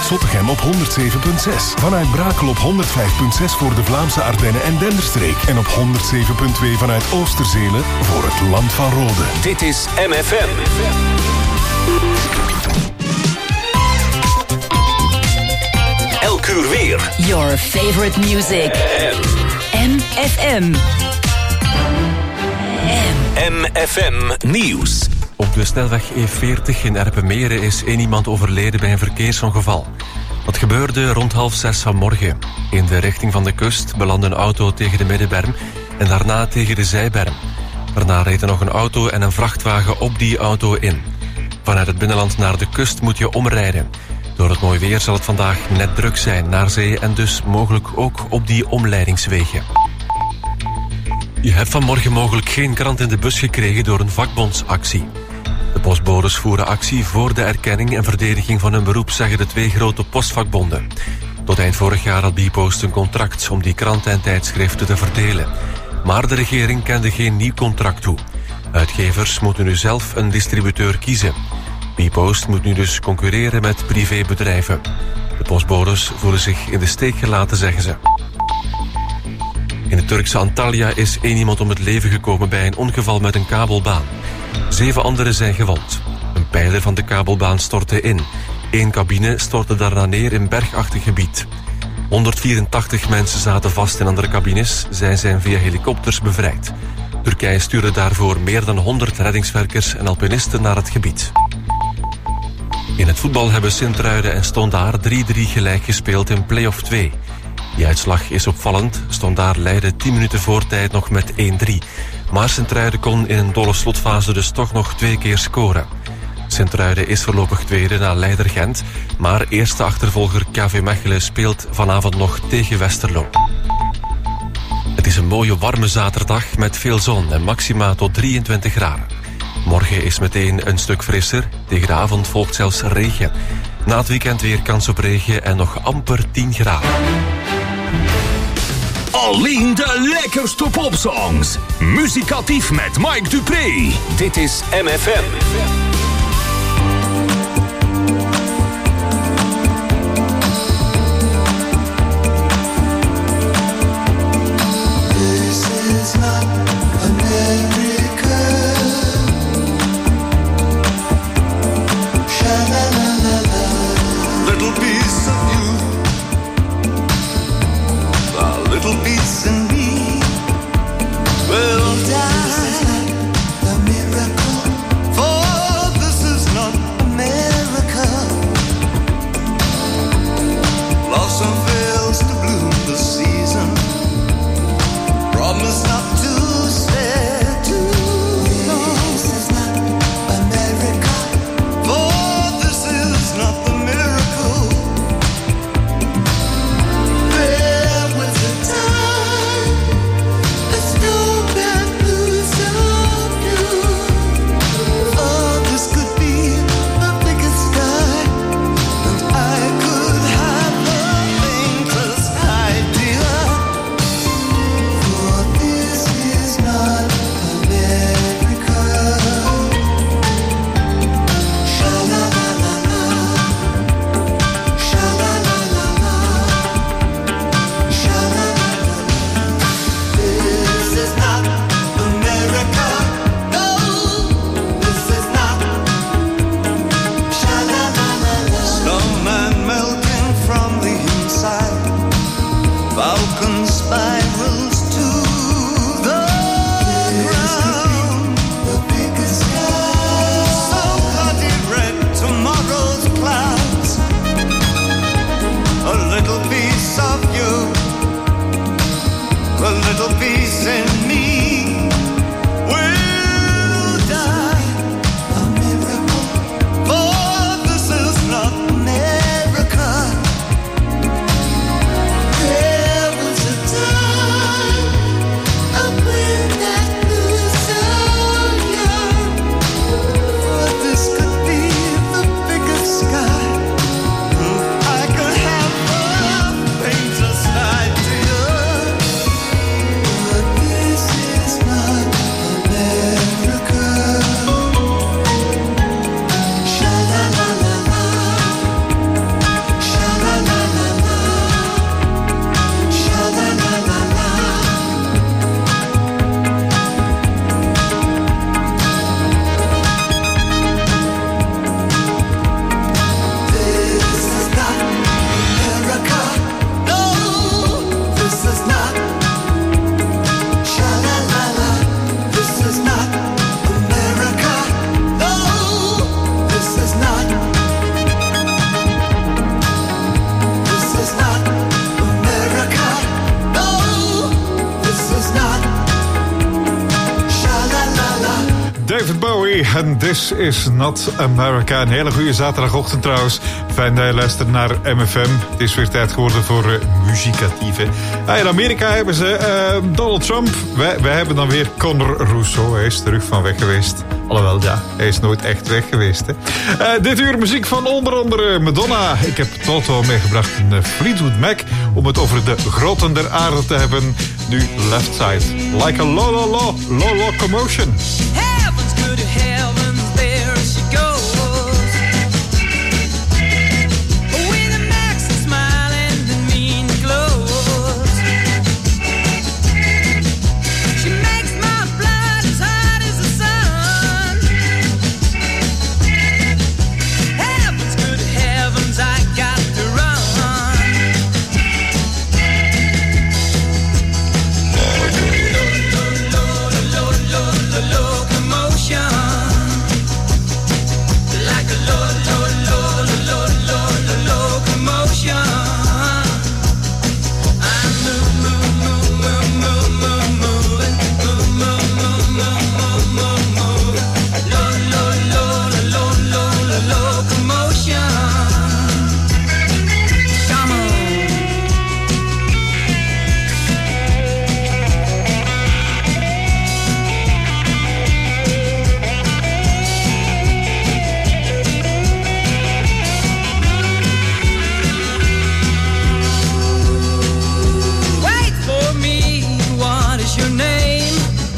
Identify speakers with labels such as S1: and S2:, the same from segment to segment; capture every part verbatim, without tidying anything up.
S1: Zottegem op honderd zeven komma zes. Vanuit Brakel op honderd vijf komma zes voor de Vlaamse Ardennen en Denderstreek. En op honderd zeven komma twee vanuit Oosterzelen voor het Land van Rode.
S2: Dit is M F M. Elk uur weer.
S3: Your favorite music. M F M.
S2: M F M Nieuws.
S4: Op de snelweg E veertig in Erpenmeren is één iemand overleden bij een verkeersongeval. Dat gebeurde rond half zes vanmorgen. In de richting van de kust belandde een auto tegen de middenberm en daarna tegen de zijberm. Daarna reden nog een auto en een vrachtwagen op die auto in. Vanuit het binnenland naar de kust moet je omrijden. Door het mooi weer zal het vandaag net druk zijn naar zee en dus mogelijk ook op die omleidingswegen. Je hebt vanmorgen mogelijk geen krant in de bus gekregen door een vakbondsactie. De postbodes voeren actie voor de erkenning en verdediging van hun beroep, zeggen de twee grote postvakbonden. Tot eind vorig jaar had Bpost een contract om die kranten en tijdschriften te verdelen. Maar de regering kende geen nieuw contract toe. Uitgevers moeten nu zelf een distributeur kiezen. Bpost moet nu dus concurreren met privébedrijven. De postbodes voelen zich in de steek gelaten, zeggen ze. In het Turkse Antalya is één iemand om het leven gekomen bij een ongeval met een kabelbaan. Zeven anderen zijn gewond. Een pijler van de kabelbaan stortte in. Eén cabine stortte daarna neer in bergachtig gebied. honderdvierentachtig mensen zaten vast in andere cabines. Zij zijn via helikopters bevrijd. Turkije stuurde daarvoor meer dan honderd reddingswerkers en alpinisten naar het gebied. In het voetbal hebben Sint-Truiden en Stondaar drie drie gelijk gespeeld in play-off twee. Die uitslag is opvallend. Stondaar leidde tien minuten voor tijd nog met één drie. Maar Sint-Truiden kon in een dolle slotfase dus toch nog twee keer scoren. Sint-Truiden is voorlopig tweede na leider Gent, maar eerste achtervolger K V Mechelen speelt vanavond nog tegen Westerlo. Het is een mooie warme zaterdag met veel zon en maxima tot drieëntwintig graden. Morgen is meteen een stuk frisser. Tegen de avond volgt zelfs regen. Na het weekend weer kans op regen en nog amper tien graden.
S2: Alleen de lekkerste popsongs. Muzikatief met Mike Dupré. Dit is M F M.
S5: Will die a miracle for en This is Not America. Een hele goede zaterdagochtend trouwens. Fijn dat je luistert naar M F M. Het is weer tijd geworden voor uh, muzikatief. Ah, in Amerika hebben ze uh, Donald Trump. Wij, wij hebben dan weer Conor Rousseau. Hij is terug van weg geweest. Alhoewel, ja, hij is nooit echt weg geweest. Hè. Uh, dit uur muziek van onder andere Madonna. Ik heb tot wel meegebracht een uh, Fleetwood Mac om het over de groten der aarde te hebben. Nu Left Side. Like a lo lo lo lo locomotion.
S6: Heaven's good, heavens, there she goes. With a max smiling and mean clothes. She makes my blood as hot as the sun. Heaven's good, heavens, I got to run. Locomotion, like a lo lo lo lo lo lo locomotion. I'm move move move move move move moving, move move move move move move. Lo lo lo lo lo lo locomotion. Come on. Wait for me, what is your name?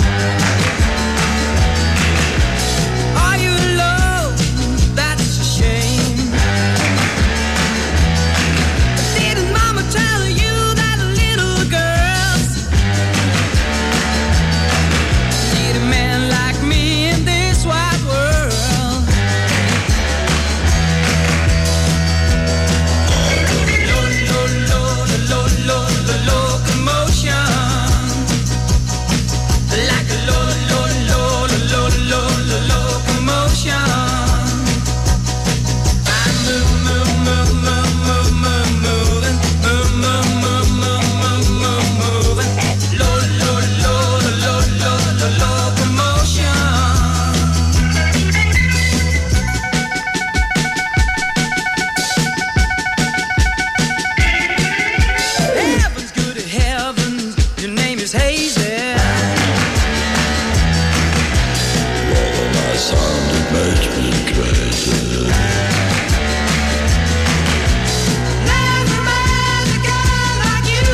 S6: Are you alone? That's a shame. Didn't mama tell you that little girls need a man like me in this wide world? Lo, lo, lo, lo, lo, lo, locomotion. Like a lo, lo, lo, lo, lo, lo, locomotion. I move, move, move, move, move, move, moving. Move, move, move, move, move, move, moving. Lo, lo, lo, lo, lo, lo, locomotion. Heaven's good, heavens, your name is Hazy. Never met a girl like you.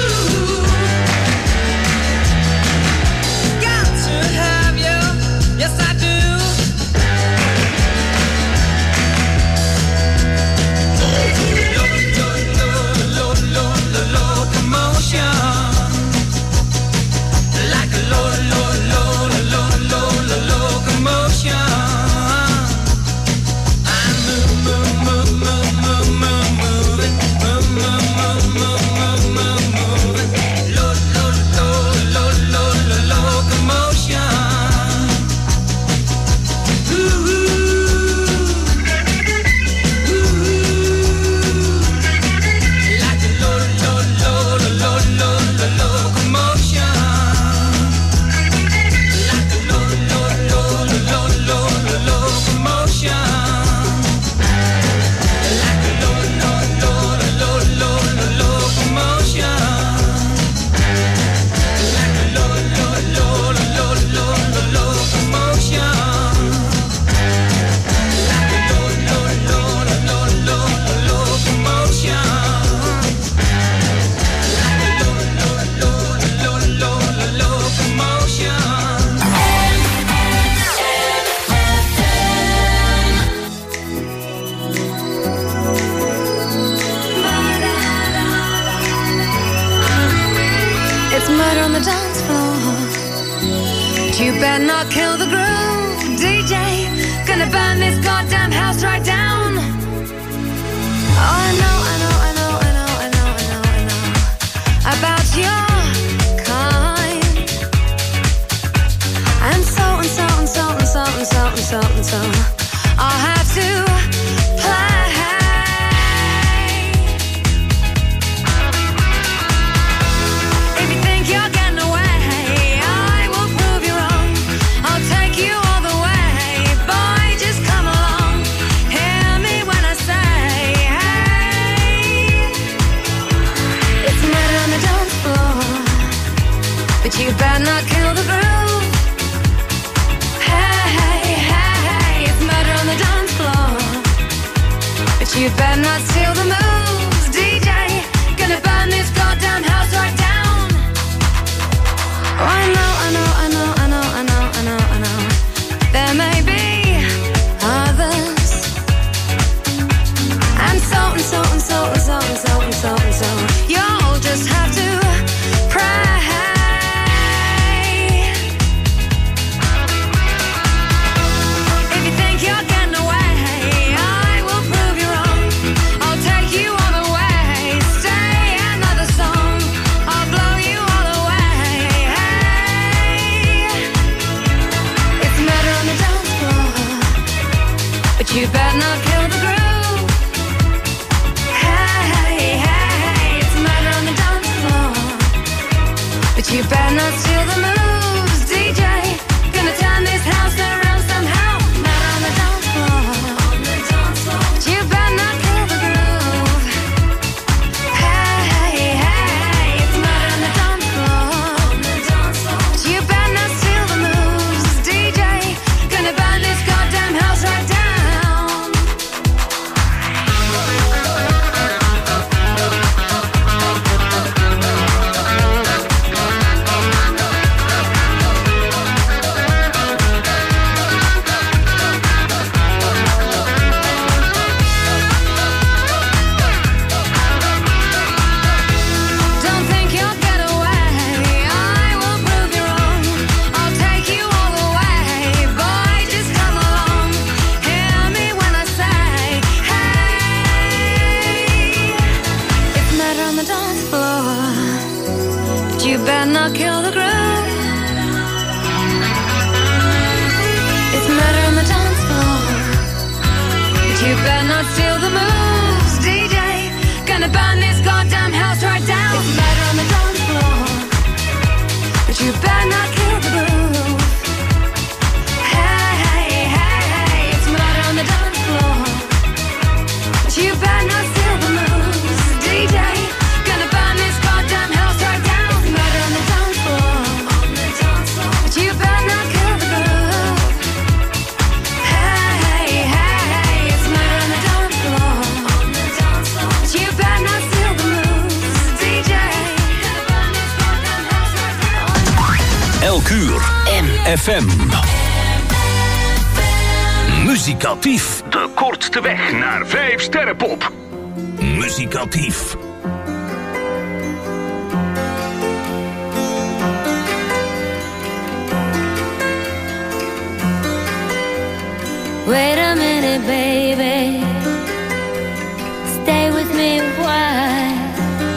S6: Got to have you, yes I do. Lo, lo, lo, lo, lo, lo, locomotion. Like a lo, lo, lo, lo, lo, lo, locomotion. I move, move, move, move, move, move, moving. Move, move, move, move, move, move, moving. Lo, lo, lo, lo, lo, lo, locomotion. Ooh, like a lo, lo, lo, lo, lo, lo, locomotion. Like a lo, lo, lo, lo, lo, lo, locomotion. Like a lo, lo, lo, lo, lo, lo, locomotion. Like a lo, lo, lo, lo, lo, lo, locomotion. Like a lo, lo, lo, lo, lo, lo, locomotion. Like a lo, lo, lo, lo, lo, lo, locomotion.
S7: It's murder on the dance floor. But you better not kill the groove, D J. Gonna burn this goddamn house right down. Oh, I know, I know, I know, I know, I know, I know, I know about your kind. And so and so and so and so and so and so and so I'll have to play. If you think you're getting away, I will prove you wrong. I'll take you all the way, boy. you better not steal the moves, D J. Gonna burn this goddamn house right down. Oh, I know, I know, I know, I know, I know, I know, I know. There may be others, and so and so and so and so and so and so and so. You'll just have to pray. If you think you're getting away, I will prove you wrong. I'll take you all the way. Stay another song. I'll blow you all away. Hey, it's murder on the dance floor, but you better not kill the groove. Hey, hey, hey, it's murder on the dance floor, but you better not steal the moves, D J. Gonna turn this house around somehow. Murder on the dance floor, but you better not kill the groove. Hey, hey, hey, it's murder on the dance floor, but you better not steal the moves, D J. Gonna burn this goddamn house right down. Don't think you'll get away. I will prove you wrong. I'll take you all the way. Boy, just come along. Hear me when I say, hey, it's murder on the dance floor, but you better not kill the groove. It's murder on the dance floor, but you better not steal the moves, D J. Gonna burn this goddamn house right down. It's murder on the dance floor, but you better not kill the groove. Hey, hey, hey, hey, it's murder on the dance floor, but you better not steal the moves, D J. Gonna burn this goddamn house right down. It's murder on the dance floor, but you better not kill the groove. Hey, hey, hey, it's murder on the dance floor, but you better not steal the moves, D J. Gonna burn this goddamn house right down.
S2: Elk uur. F M. Muzikatief. De kortste weg naar vijf sterrenpop. Muzikatief.
S8: Wait a minute, baby. Stay with me a while.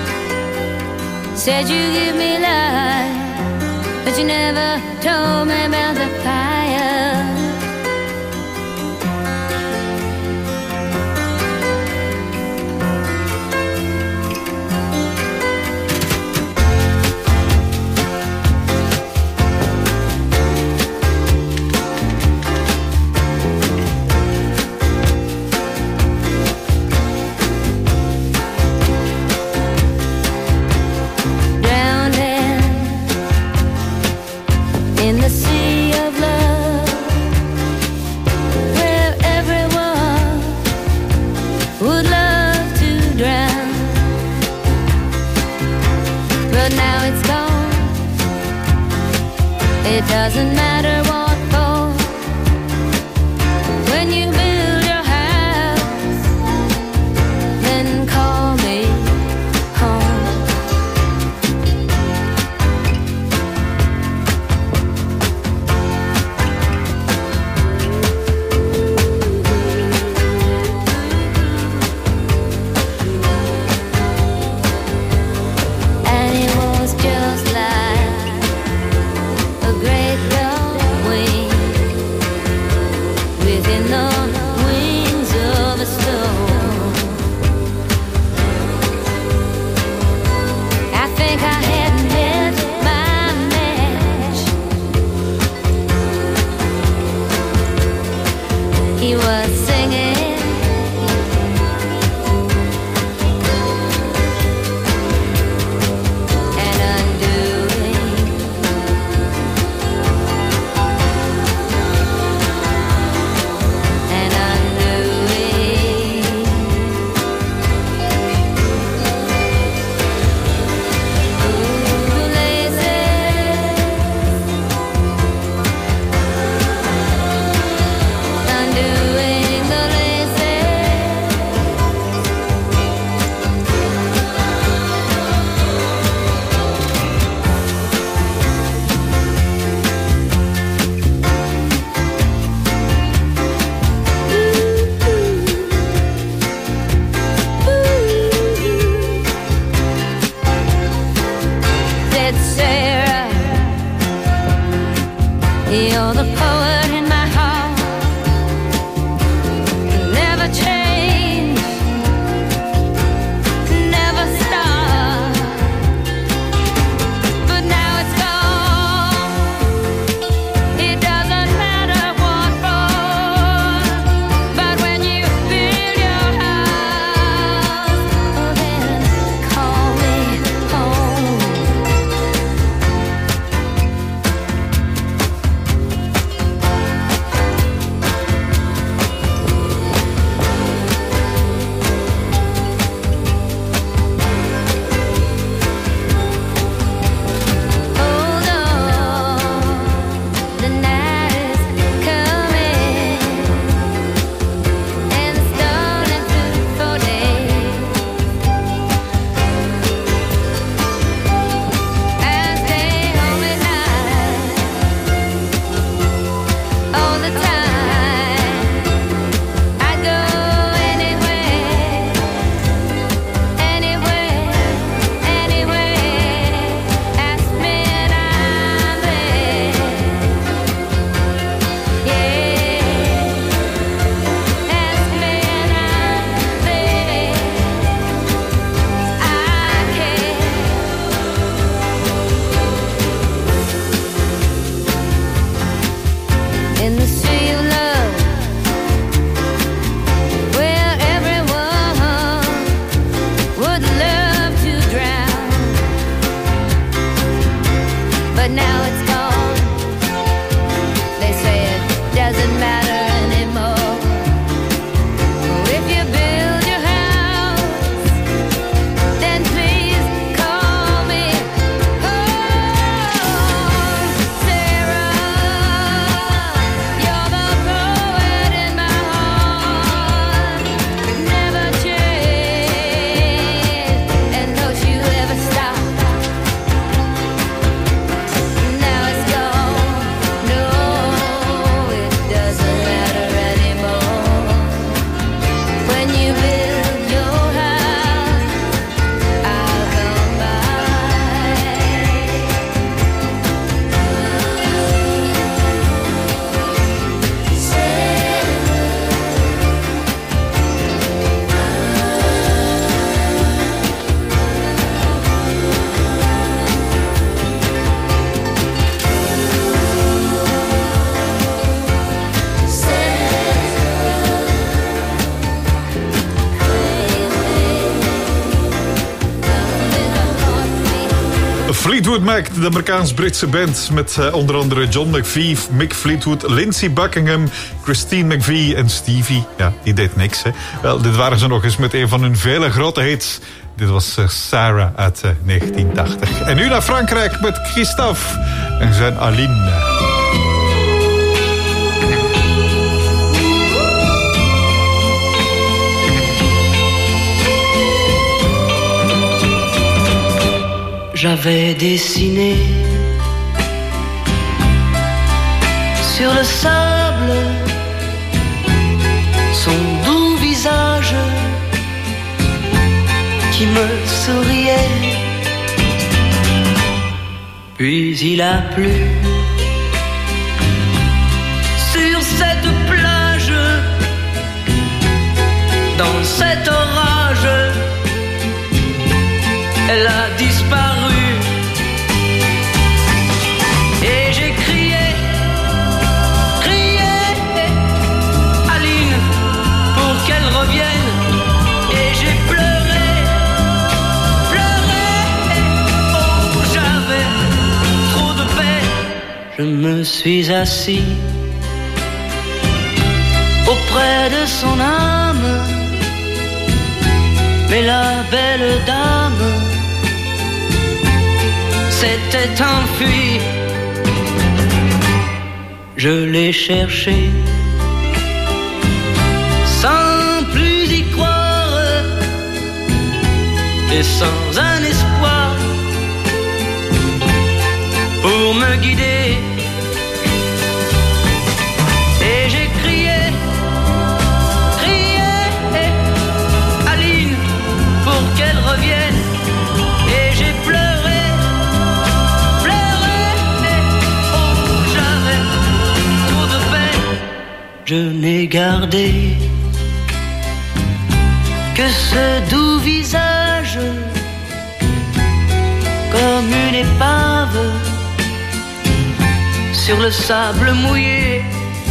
S8: Said you give me life, but you never told me about the fire. Drowning in the sea of love, where everyone would love to drown, but now it's gone. It doesn't matter what for. When you build your house, then call me home. And it was just like a great dawn wind within the wings of a storm. I think I had met my match. He was singing and undoing, and undoing.
S5: Fleetwood Mac, de Amerikaans-Britse band met uh, onder andere John McVie, Mick Fleetwood, Lindsey Buckingham, Christine McVie en Stevie. Ja, die deed niks, hè. Wel, dit waren ze nog eens met een van hun vele grote hits. Dit was uh, Sarah uit uh, negentien tachtig. En nu naar Frankrijk met Christophe en zijn Aline.
S9: J'avais dessiné sur le sable son doux visage qui me souriait. Puis il a plu sur cette plage, dans cet orage, elle a disparu. Et j'ai crié, crié, Aline, pour qu'elle revienne. Et j'ai pleuré, pleuré, oh j'avais trop de peine. Je me suis assis auprès de son âme, mais la belle dame s'était enfuie. Je l'ai cherché sans plus y croire et sans un espoir pour me guider. Et j'ai crié, crié, Aline, pour qu'elle revienne. Et j'ai pleuré, pleuré, oh j'avais trop de peine. Je n'ai gardé que ce doux visage, comme une épave sur le sable mouillé.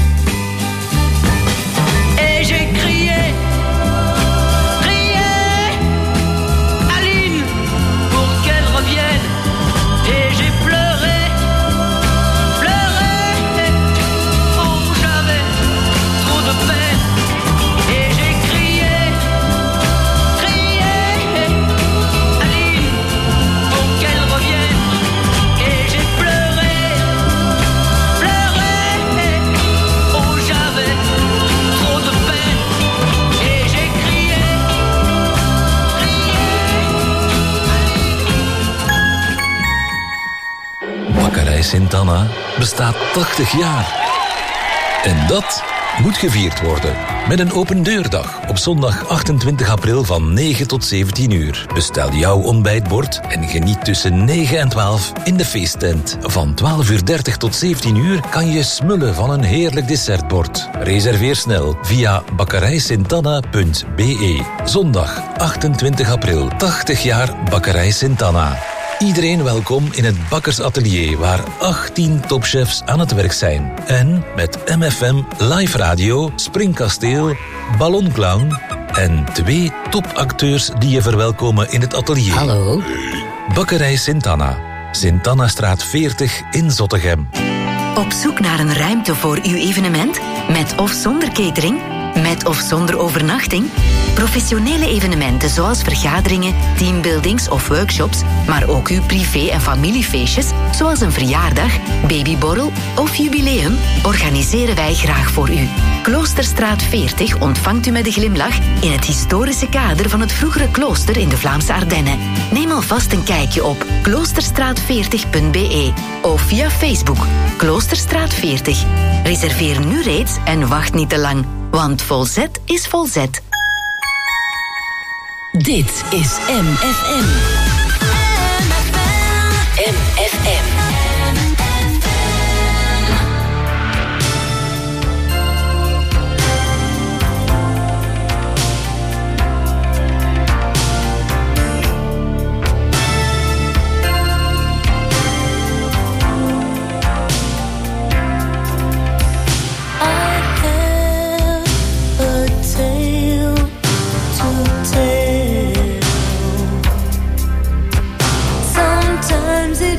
S9: Et j'ai crié, crié, Aline, pour qu'elle revienne. Et j'ai pleuré, pleuré, oh j'avais trop de peine. Et j'ai crié, crié, Aline, pour qu'elle revienne. Et j'ai pleuré, pleuré, oh j'avais trop de peine. Et j'ai crié,
S2: Bakkerij Sint-Anna bestaat tachtig jaar. En dat moet gevierd worden met een open deurdag op zondag achtentwintig april van negen tot zeventien uur. Bestel jouw ontbijtbord en geniet tussen negen en twaalf in de feesttent. Van twaalf uur dertig tot zeventien uur kan je smullen van een heerlijk dessertbord. Reserveer snel via bakkerij sint anna punt b e. Zondag achtentwintig april, tachtig jaar Bakkerij Sint-Anna. Iedereen welkom in het bakkersatelier waar achttien topchefs aan het werk zijn. En met M F M Live Radio, Springkasteel, Ballonclown en twee topacteurs die je verwelkomen in het atelier.
S3: Hallo.
S2: Bakkerij Sint-Anna, Sint-Annastraat veertig in Zottegem.
S3: Op zoek naar een ruimte voor uw evenement? Met of zonder catering? Met of zonder overnachting? Professionele evenementen zoals vergaderingen, teambuildings of workshops, maar ook uw privé- en familiefeestjes, zoals een verjaardag, babyborrel of jubileum, organiseren wij graag voor u. Kloosterstraat veertig ontvangt u met een glimlach in het historische kader van het vroegere klooster in de Vlaamse Ardennen. Neem alvast een kijkje op kloosterstraat veertig punt b e of via Facebook Kloosterstraat veertig. Reserveer nu reeds en wacht niet te lang, want volzet is volzet.
S10: Dit is M F M. M F M.
S8: Sometimes it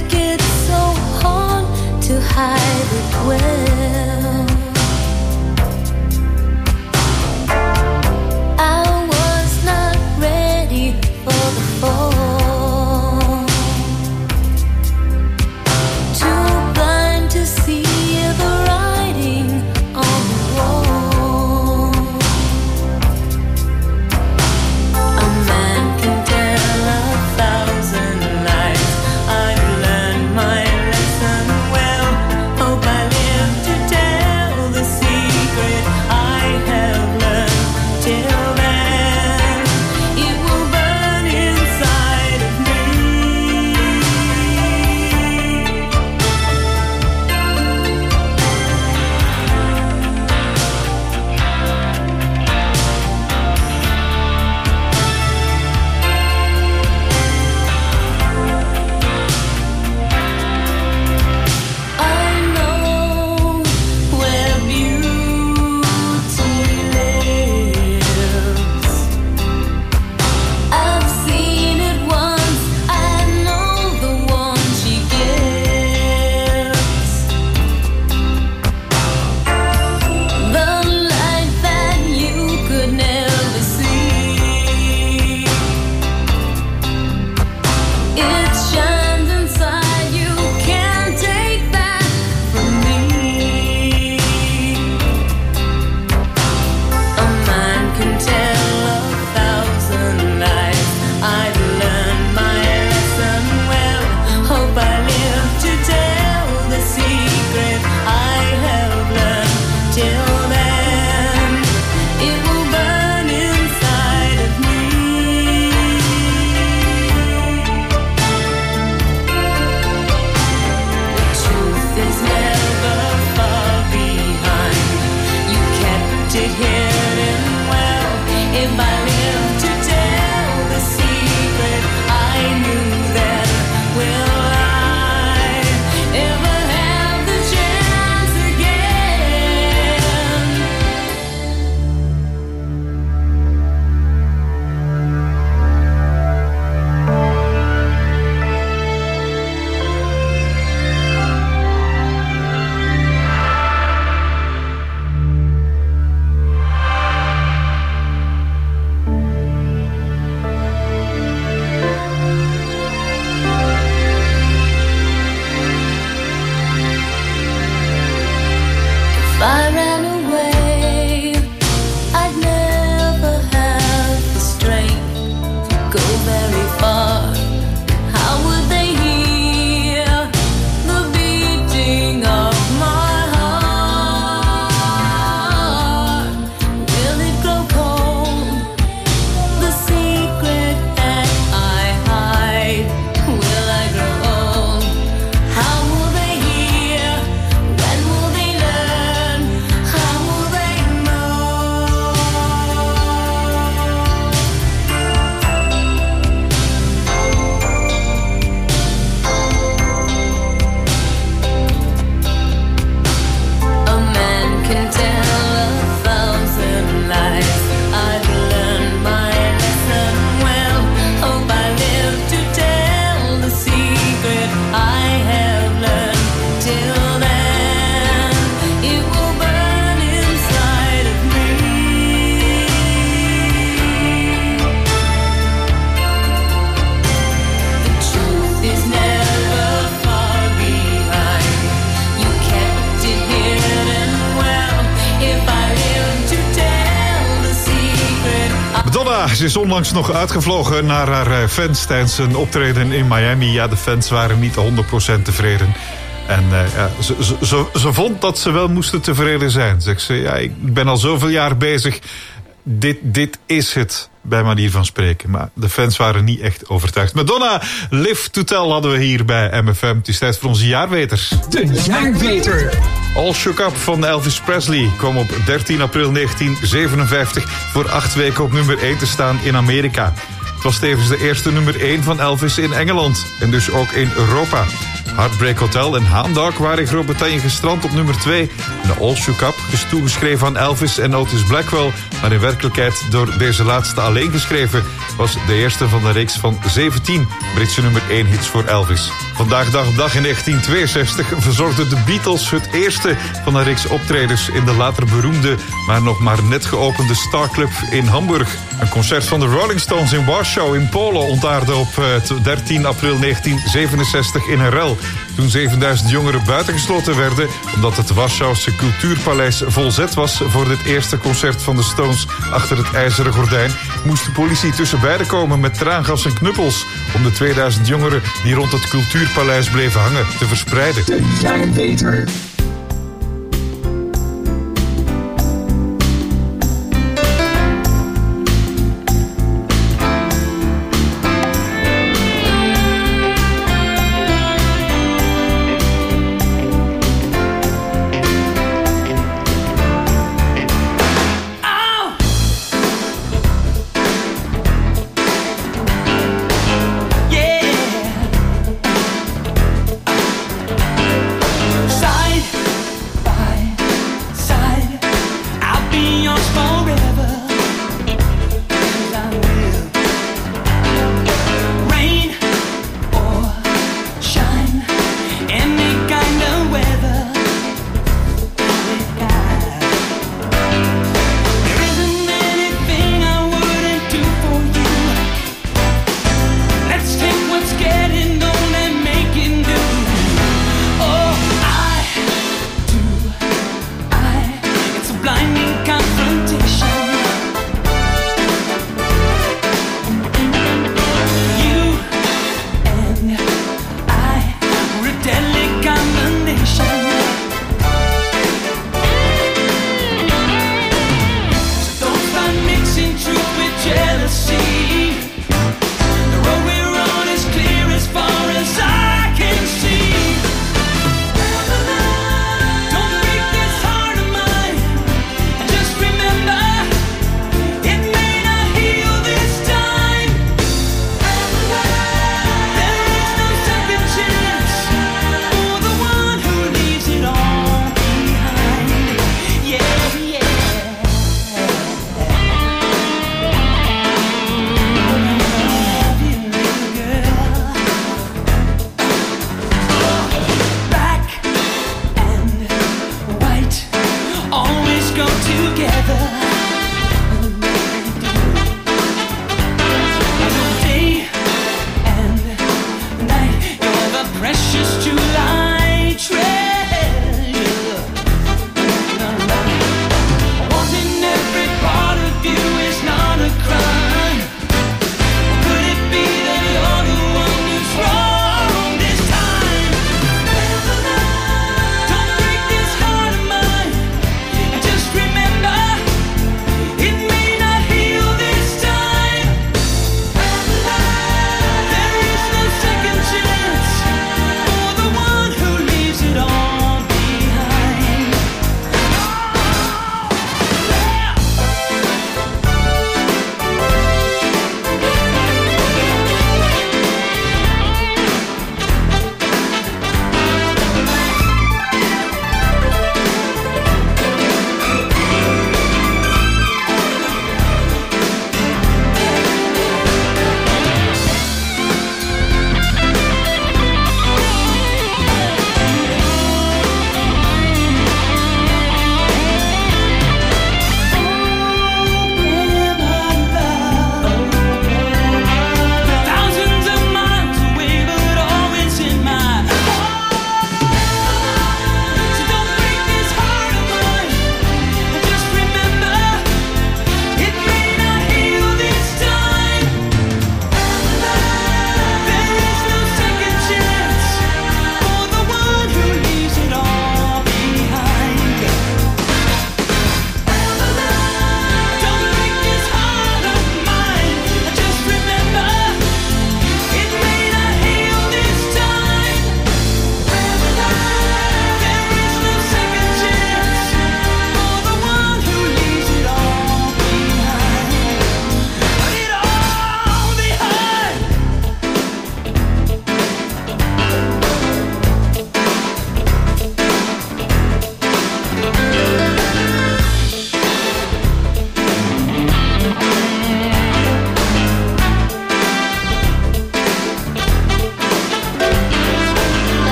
S5: Donna, ze is onlangs nog uitgevlogen naar haar fans tijdens een optreden in Miami. Ja, de fans waren niet honderd procent tevreden. En uh, ja, ze, ze, ze, ze vond dat ze wel moesten tevreden zijn. Zegt ze, ja, ik ben al zoveel jaar bezig. Dit, dit is het, bij manier van spreken. Maar de fans waren niet echt overtuigd. Madonna, Live to Tell hadden we hier bij M F M. Het is tijd voor onze jaarweters.
S11: De jaarweter.
S5: All Shook Up van Elvis Presley kwam op dertien april negentien zevenenvijftig... voor acht weken op nummer één te staan in Amerika. Het was tevens de eerste nummer één van Elvis in Engeland. En dus ook in Europa. Heartbreak Hotel en Hound Dog waren in Groot-Brittannië gestrand op nummer twee. De All Shook Up is toegeschreven aan Elvis en Otis Blackwell, maar in werkelijkheid door deze laatste alleen geschreven, was de eerste van de reeks van zeventien Britse nummer één hits voor Elvis. Vandaag dag op dag in negentien tweeënzestig verzorgden de Beatles het eerste van een reeks optredens in de later beroemde, maar nog maar net geopende Star Club in Hamburg. Een concert van de Rolling Stones in Warschau in Polen ontaarde op dertien april negentien zevenenzestig in een rel. Toen zevenduizend jongeren buitengesloten werden omdat het Warschauwse cultuurpaleis volzet was voor dit eerste concert van de Stones achter het ijzeren gordijn, moest de politie tussen beiden komen met traangas en knuppels om de tweeduizend jongeren die rond het cultuurpaleis bleven hangen te verspreiden.
S11: De jaarweter.
S6: Side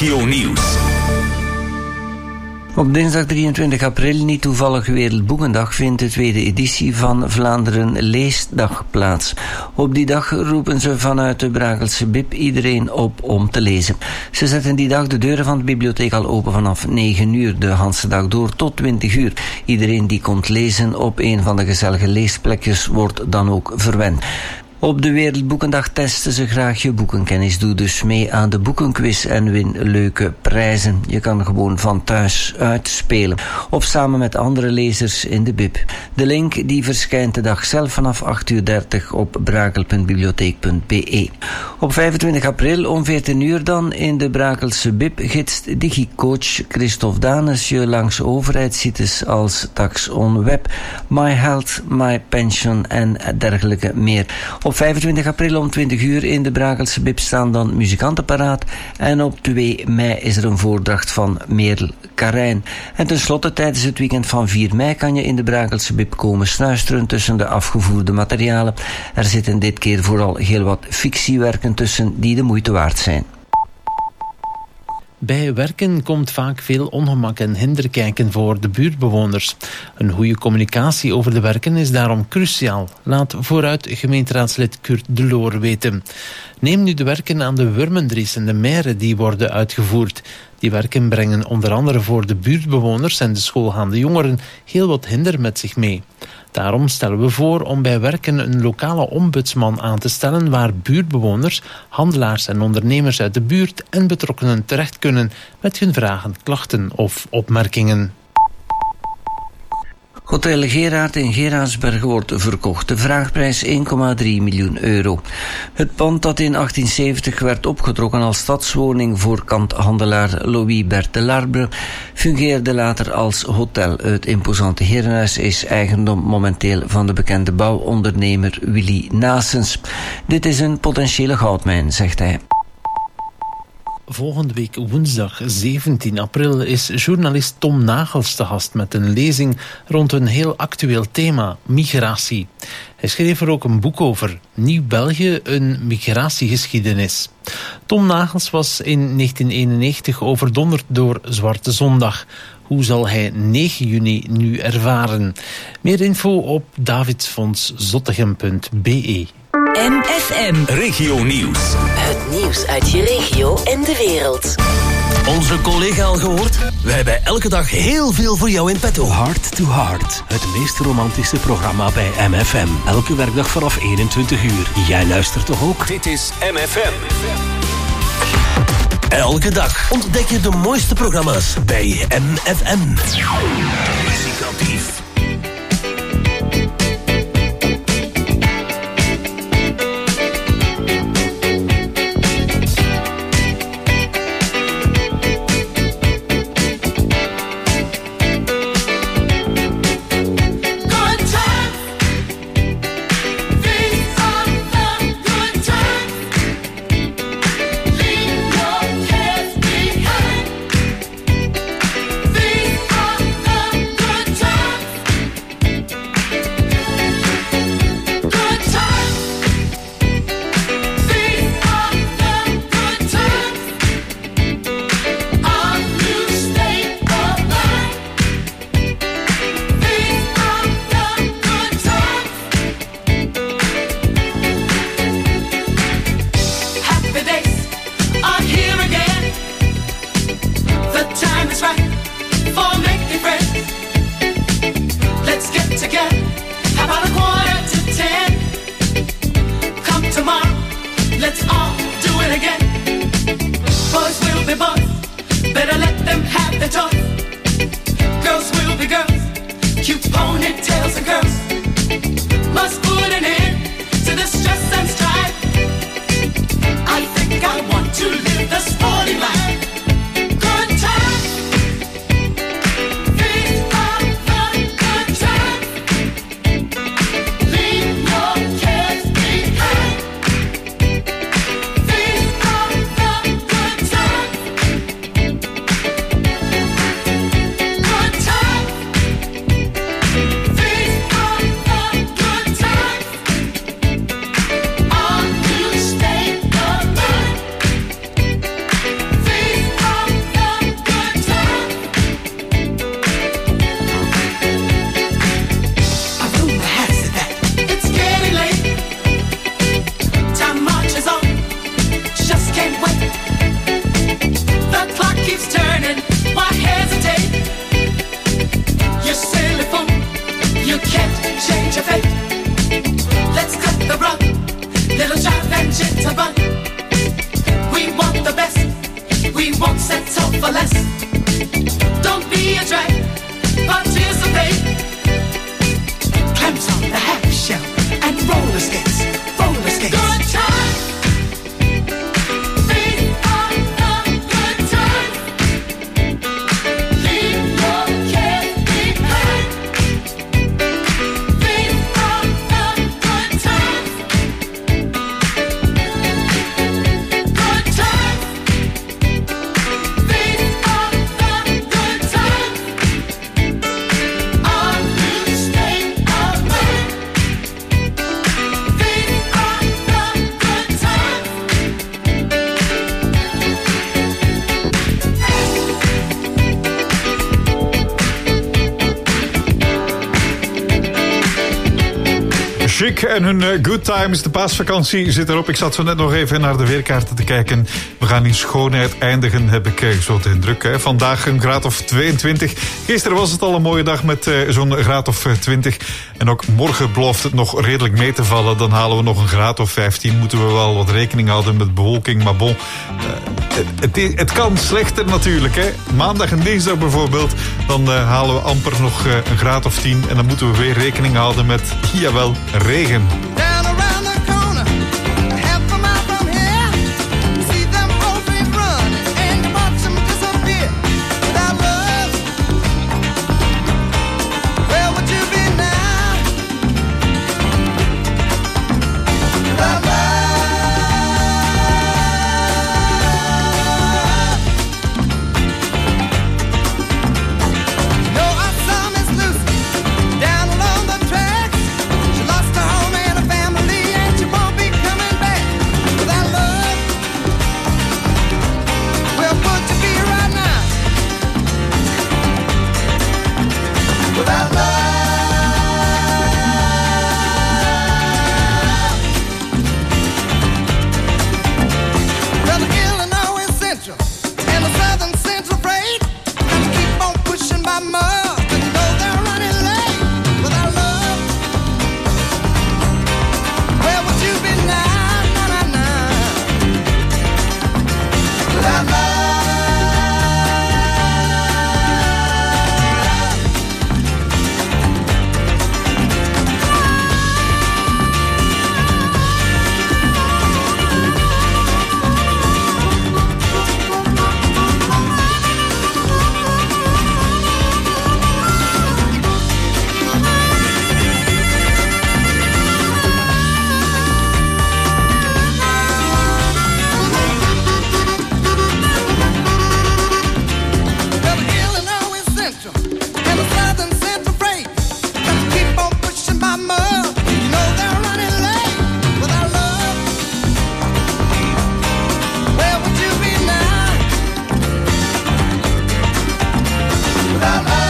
S12: Regio Nieuws.
S13: Op dinsdag drieëntwintig april, niet toevallig Wereldboekendag, vindt de tweede editie van Vlaanderen Leesdag plaats. Op die dag roepen ze vanuit de Brakelse B I B iedereen op om te lezen. Ze zetten die dag de deuren van de bibliotheek al open vanaf negen uur, de hele dag door tot twintig uur. Iedereen die komt lezen op een van de gezellige leesplekjes wordt dan ook verwend. Op de Wereldboekendag testen ze graag je boekenkennis. Doe dus mee aan de boekenquiz en win leuke prijzen. Je kan gewoon van thuis uitspelen. Of samen met andere lezers in de B I B. De link die verschijnt de dag zelf vanaf acht uur dertig op brakel punt bibliotheek punt b e. Op vijfentwintig april om veertien uur dan in de Brakelse B I B gidst digicoach Christophe Danes je langs overheidssites als Tax on Web, My Health, My Pension en dergelijke meer. Op vijfentwintig april om twintig uur in de Brakelse B I B staan dan muzikanten paraat. En op twee mei is er een voordracht van Merel Karijn. En tenslotte tijdens het weekend van vier mei kan je in de Brakelse B I B komen snuisteren tussen de afgevoerde materialen. Er zitten dit keer vooral heel wat fictiewerken tussen die de moeite waard zijn.
S14: Bij werken komt vaak veel ongemak en hinderkijken voor de buurtbewoners. Een goede communicatie over de werken is daarom cruciaal. Laat vooruit gemeenteraadslid Kurt de Loor weten. Neem nu de werken aan de Wurmendries en de Meire die worden uitgevoerd. Die werken brengen onder andere voor de buurtbewoners en de schoolgaande jongeren heel wat hinder met zich mee. Daarom stellen we voor om bij werken een lokale ombudsman aan te stellen waar buurtbewoners, handelaars en ondernemers uit de buurt en betrokkenen terecht kunnen met hun vragen, klachten of opmerkingen.
S13: Hotel Gerard in Geraardsbergen wordt verkocht. De vraagprijs één komma drie miljoen euro. Het pand dat in achttien zeventig werd opgetrokken als stadswoning voor kanthandelaar Louis Bert de Larbre fungeerde later als hotel. Het imposante herenhuis is eigendom momenteel van de bekende bouwondernemer Willy Nasens. Dit is een potentiële goudmijn, zegt hij.
S14: Volgende week woensdag zeventien april is journalist Tom Nagels te gast met een lezing rond een heel actueel thema, migratie. Hij schreef er ook een boek over, Nieuw België, een migratiegeschiedenis. Tom Nagels was in negentien eenennegentig overdonderd door Zwarte Zondag. Hoe zal hij negen juni nu ervaren? Meer info op davidsfonds zottegem punt b e.
S10: M F M
S12: Regio Nieuws.
S10: Het nieuws uit je regio en de wereld.
S15: Onze collega al gehoord? Wij hebben elke dag heel veel voor jou in petto.
S16: Heart to Heart, het meest romantische programma bij M F M. Elke werkdag vanaf eenentwintig uur. Jij luistert toch ook?
S12: Dit is M F M.
S15: Elke dag ontdek je de mooiste programma's bij M F M.
S12: Muzikatief.
S6: settle for less. Don't be a drag, participate. Clamps on the half shell and roller skates, roller skates. Good time. These are the good times. Leave your cares behind. These are the good times. Good times. These are the good times. Our new state of mind. These are the good times.
S5: Chic en hun eh, good times. De paasvakantie zit erop. Ik zat zo net nog even naar de weerkaarten te kijken. We gaan in schoonheid eindigen, heb ik eh, zo de indruk. Hè. Vandaag een graad of tweeëntwintig. Gisteren was het al een mooie dag met eh, zo'n graad of eh, twintig. En ook morgen belooft het nog redelijk mee te vallen. Dan halen we nog een graad of vijftien. Moeten we wel wat rekening houden met bewolking. Maar bon, eh, het, het, i- het kan slechter natuurlijk. Hè. Maandag en dinsdag bijvoorbeeld. Dan eh, halen we amper nog eh, een graad of tien. En dan moeten we weer rekening houden met, jawel, regen.
S6: Down around the corner, half a mile from here, you see them old trains running, and you watch them disappear. Without love, where would you be now? Without love, you know our song is loose down along the tracks. She lost her home and her family, and she won't be coming back. Without love, where would you be right now? Without love, well, the Illinois Central and the Southern Central Freight keep on pushing by miles, but you know they're running late. Without love, where would you be now? Na, na, na. Without love. Well, the Illinois Central and the Southern Central Freight keep on pushing by miles. You know they're running late. Without love, where would you be now? Without love.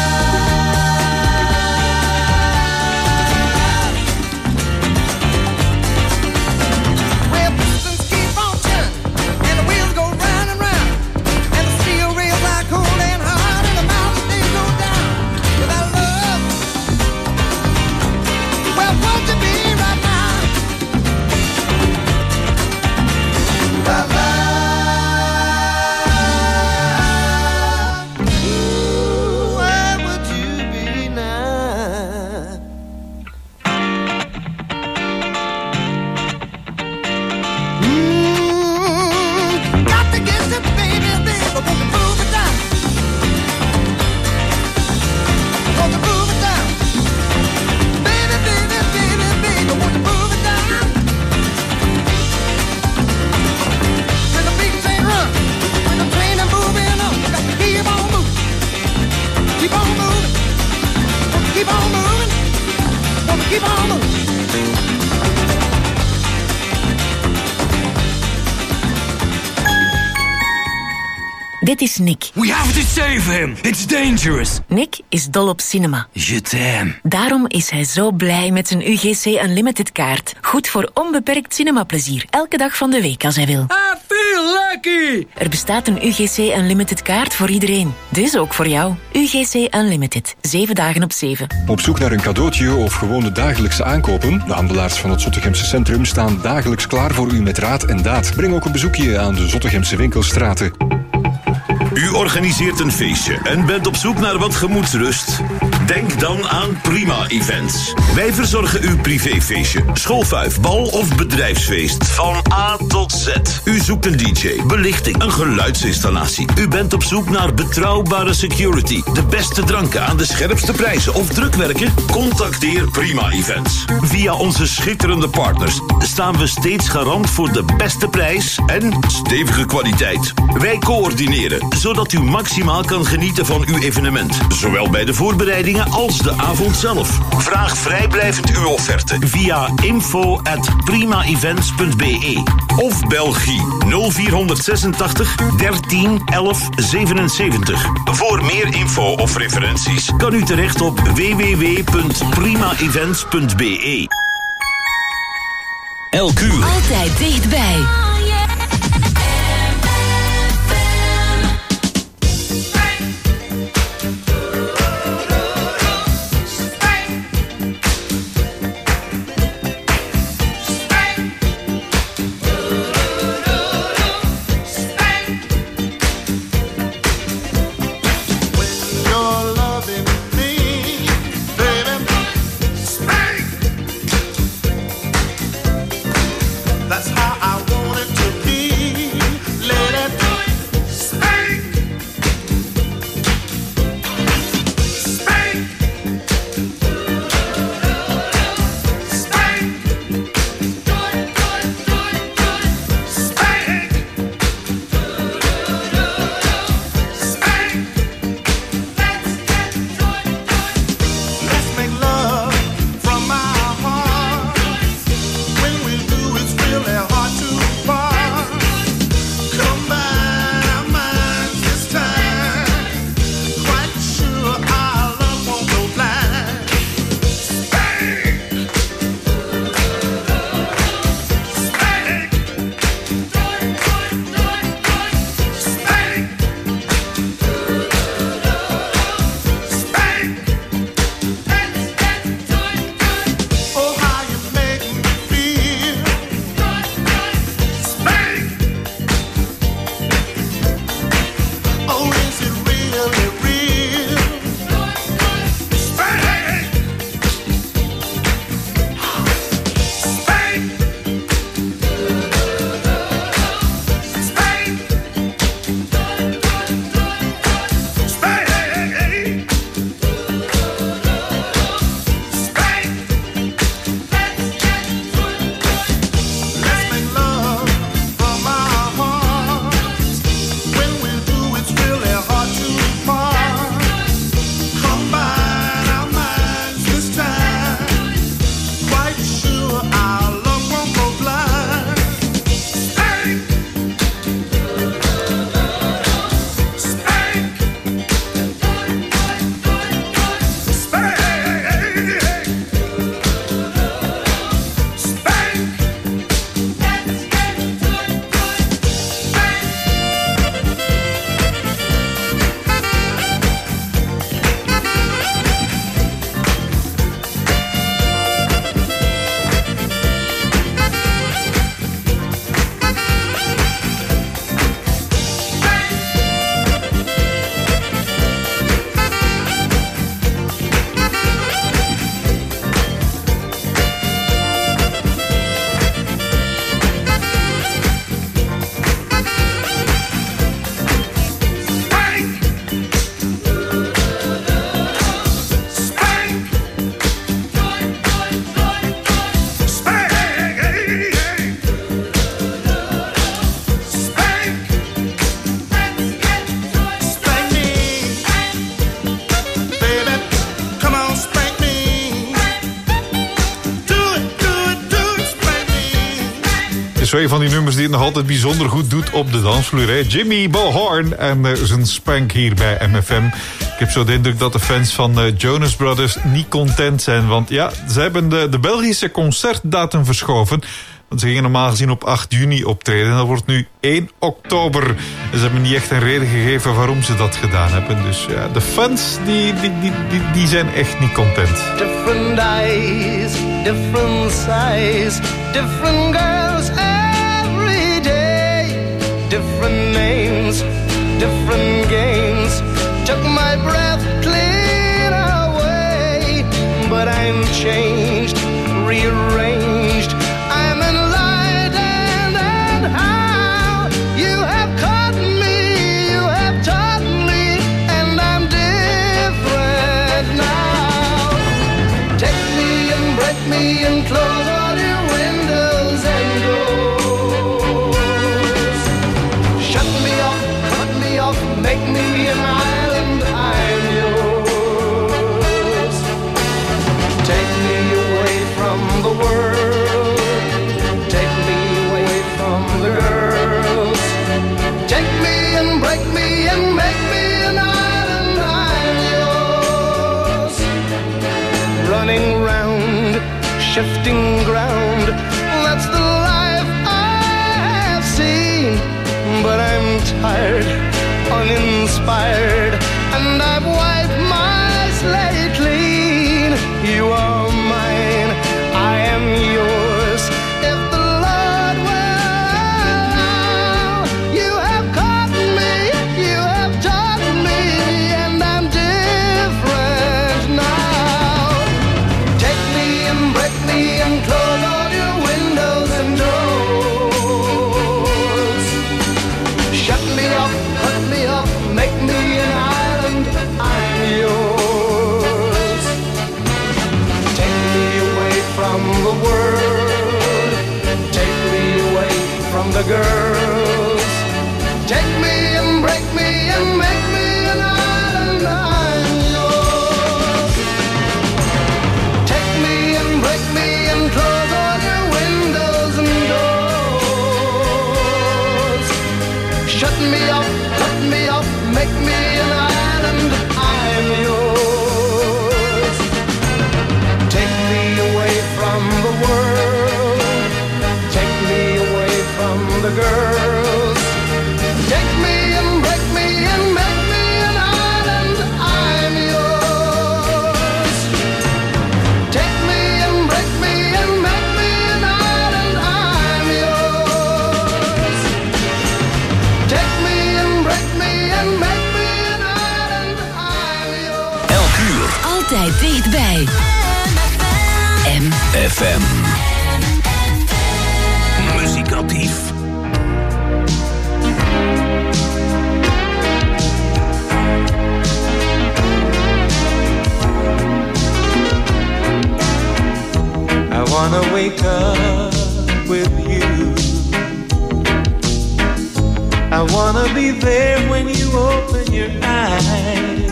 S6: Well, pistons keep on turning, and the wheels go round and round, and the steel rails are cold and hard, and the mountains they go down. Without love, where would you be right now? Without love, ooh, where would you be now? Mm, got to get you, baby, baby, won't you move it down? Won't you move it down? Baby, baby, baby, baby, won't you move it down? When the big train runs, when the train is moving on, you got to keep on moving, keep on moving, keep on moving, want to keep on moving.
S17: Dit is Nick.
S15: We have to save him. It's dangerous.
S17: Nick is dol op cinema.
S15: Je t'aime.
S17: Daarom is hij zo blij met zijn U G C Unlimited kaart. Goed voor onbeperkt cinemaplezier. Elke dag van de week als hij wil.
S15: I feel lucky.
S17: Er bestaat een U G C Unlimited kaart voor iedereen. Dus ook voor jou. U G C Unlimited. Zeven dagen op zeven.
S18: Op zoek naar een cadeautje of gewone dagelijkse aankopen? De handelaars van het Zottegemse Centrum staan dagelijks klaar voor u met raad en daad. Breng ook een bezoekje aan de Zottegemse winkelstraten.
S19: U organiseert een feestje en bent op zoek naar wat gemoedsrust? Denk dan aan Prima Events. Wij verzorgen uw privéfeestje, schoolfuif, bal of bedrijfsfeest. Van A tot Z. U zoekt een D J, belichting, een geluidsinstallatie. U bent op zoek naar betrouwbare security, de beste dranken aan de scherpste prijzen of drukwerken? Contacteer Prima Events. Via onze schitterende partners staan we steeds garant voor de beste prijs en stevige kwaliteit. Wij coördineren, zodat u maximaal kan genieten van uw evenement. Zowel bij de voorbereidingen als de avond zelf. Vraag vrijblijvend uw offerte via info at primaevents punt b e of Belgie nul vier zesentachtig dertien elf zevenenzeventig. Voor meer info of referenties kan u terecht op w w w punt primaevents punt b e.
S2: Elk uur.
S17: Altijd dichtbij.
S5: Zo een van die nummers die het nog altijd bijzonder goed doet op de dansvloer. Hè? Jimmy Bohorn en uh, zijn Spank hier bij M F M. Ik heb zo de indruk dat de fans van uh, Jonas Brothers niet content zijn. Want ja, ze hebben de, de Belgische concertdatum verschoven. Want ze gingen normaal gezien op acht juni optreden. En dat wordt nu één oktober. En ze hebben niet echt een reden gegeven waarom ze dat gedaan hebben. Dus ja, de fans die, die, die, die, die zijn echt niet content.
S6: Different eyes, different size, different girls every day. Different names, different took my breath clean away. But I'm changed, rearranged, I'm enlightened, and how you have caught me, you have taught me, and I'm different now. Take me and break me and close all your windows and doors. Shut me off, cut me off, make me an island, I'm yours. Take me away from the world, take me away from the girls. Take me and break me and make me an island, I'm yours. Running round, shifting ground, that's the life I have seen. But I'm tired, uninspired, and I've wiped my slate clean. You are mine, I am yours. If the Lord will allow, you have caught me, you have taught me, and I'm different now. Take me and break me and close all your windows and doors. Shut me up, cut me up, make me an island, I'm yours. Take me away from the world, take me away from the girls. Take me and break me and make me an island, I'm yours. Take me and break me and close all your windows and doors. Shut me up, cut me up, make me an island, I'm yours. Take me away from the world, take me away from the girls. Take me and break me and make me an island, I'm yours. Take me and break me and make me an island, I'm yours. Take me and break me and make me an island, I'm yours.
S12: Elk uur.
S17: Altijd dichtbij. M
S12: F M. Muzikatief.
S20: I wanna wake up with you. I wanna be there when you open your eyes.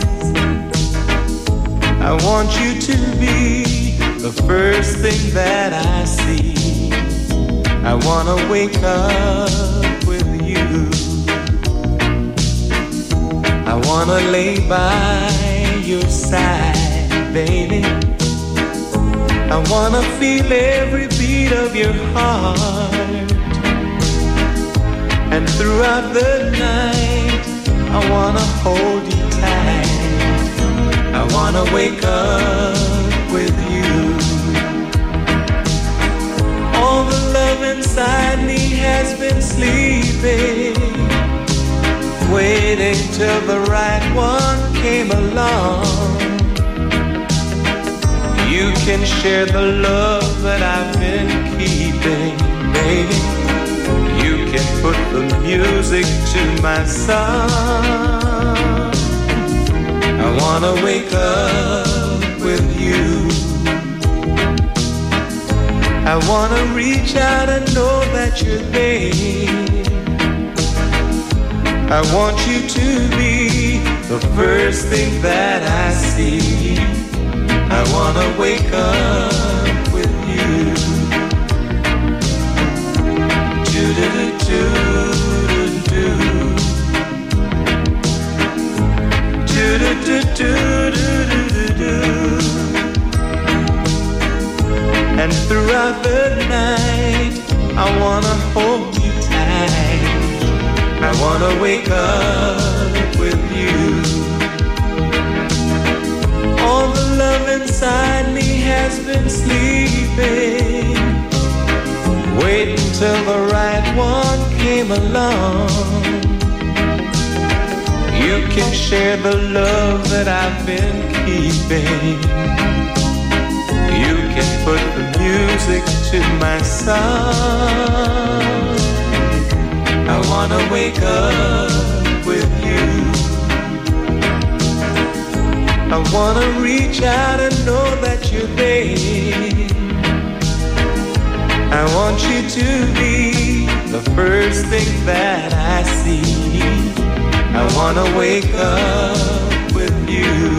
S20: I want you to be the first thing that I see. I wanna wake up with you. I wanna lay by your side, baby. I wanna feel every beat of your heart. And throughout the night, I wanna hold you tight. I wanna wake up with you. All the love inside me has been sleeping, waiting till the right one came along. You can share the love that I've been keeping, baby. You can put the music to my song. I wanna wake up with you. I wanna reach out and know that you're there. I want you to be the first thing that I see. I wanna wake up with you. Do-do-do-do-do-do. Do-do-do-do-do-do-do. And throughout the night, I wanna hold you tight. I wanna wake up with you. All the love inside me has been sleeping, waiting till the right one came along. You You can share the love that I've been keeping. You can put the music to my song. I wanna wake up with you. I wanna reach out and know that you're there. I want you to be the first thing that I see. I wanna wake up with you.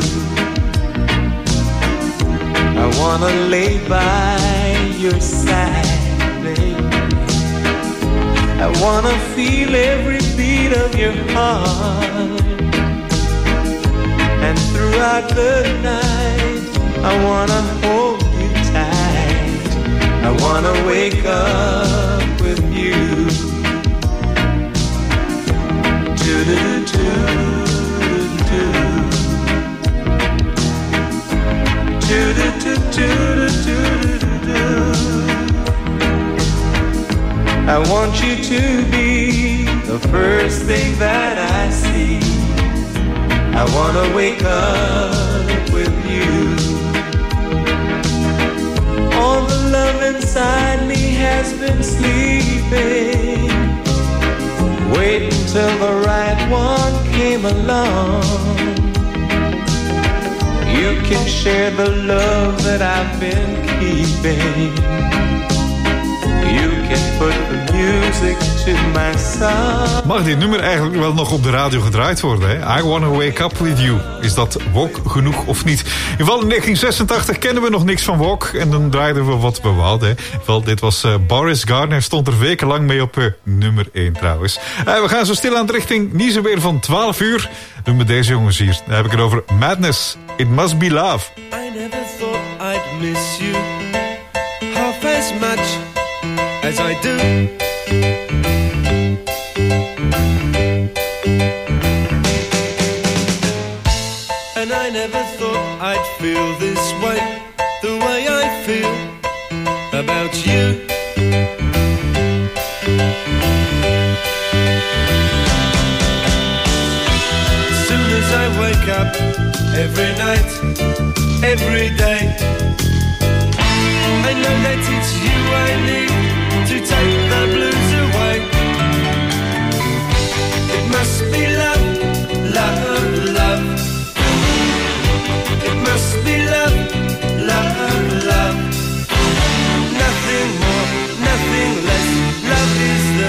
S20: I wanna lay by your side, baby. I wanna feel every beat of your heart. And throughout the night, I wanna hold you tight. I wanna wake up with you. Do-do-do-do-do-do. Do-do-do-do-do-do-do. I want you to be the first thing that I see. I wanna wake up with you. All the love inside me has been sleeping, waiting till the right one came along. You can share the love that I've been keeping. You can put the music to my song.
S5: Mag dit nummer eigenlijk wel nog op de radio gedraaid worden, hè? I Wanna Wake Up With You. Is dat wok genoeg of niet? In ieder geval in negentien zesentachtig kennen we nog niks van wok. En dan draaiden we wat we wouden, hè? In ieder geval, dit was uh, Boris Gardner. Stond er wekenlang mee op uh, nummer één trouwens. Uh, we gaan zo stil aan de richting Nice weer van twaalf uur. Doen we deze jongens hier. Dan heb ik het over Madness. It Must Be Love.
S21: I never thought I'd miss you half as much as I do. And I never thought I'd feel this way, the way I feel about you. As soon as I wake up, every night, every day, I know that it's you I need to take the blues away. It must be love, love, love. It must be love, love, love. Nothing more, nothing less. Love is the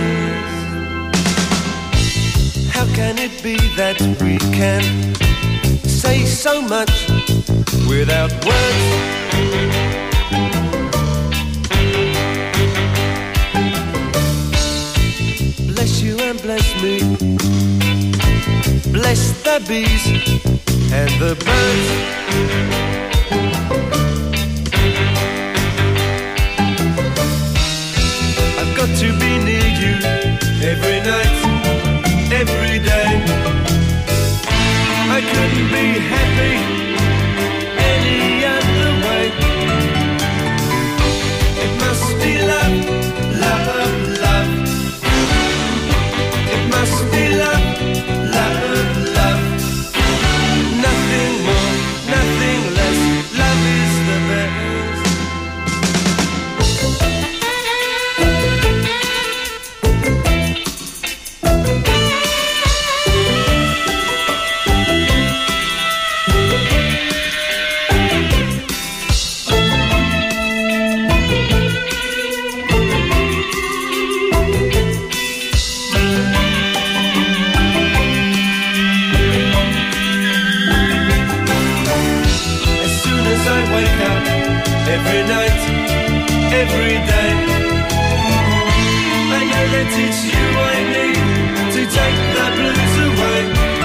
S21: best. How can it be that we can say so much without words? Bless you and bless me. Bless the bees and the birds. I've got to be near you every night, every day. I couldn't be happy any other way. It must be love, love, love. It must be love, love, love. Nothing more, nothing less. Love is the best. Every night, every day, I know that it's you I need to take the blues away.